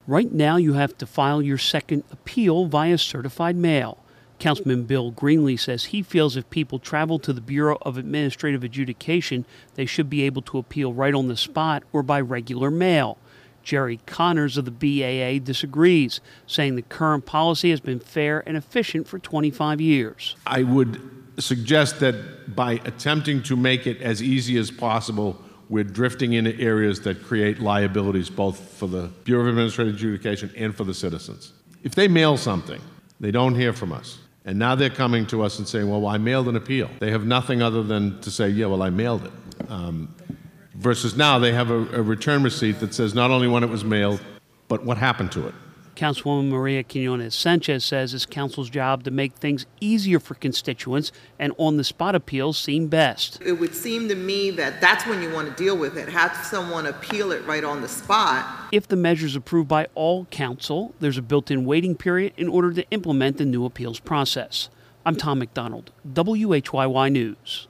Right now, you have to file your second appeal via certified mail. Councilman Bill Greenlee says he feels if people travel to the Bureau of Administrative Adjudication, they should be able to appeal right on the spot or by regular mail. Jerry Connors of the BAA disagrees, saying the current policy has been fair and efficient for 25 years. I would suggest that by attempting to make it as easy as possible, we're drifting into areas that create liabilities both for the Bureau of Administrative Adjudication and for the citizens. If they mail something, they don't hear from us, and now they're coming to us and saying, well, I mailed an appeal. They have nothing other than to say, yeah, well, I mailed it. Versus now they have a return receipt that says not only when it was mailed, but what happened to it. Councilwoman Maria Quinones Sanchez says it's council's job to make things easier for constituents, and on-the-spot appeals seem best. It would seem to me that that's when you want to deal with it. Have someone appeal it right on the spot. If the measure is approved by all council, there's a built-in waiting period in order to implement the new appeals process. I'm Tom McDonald, WHYY News.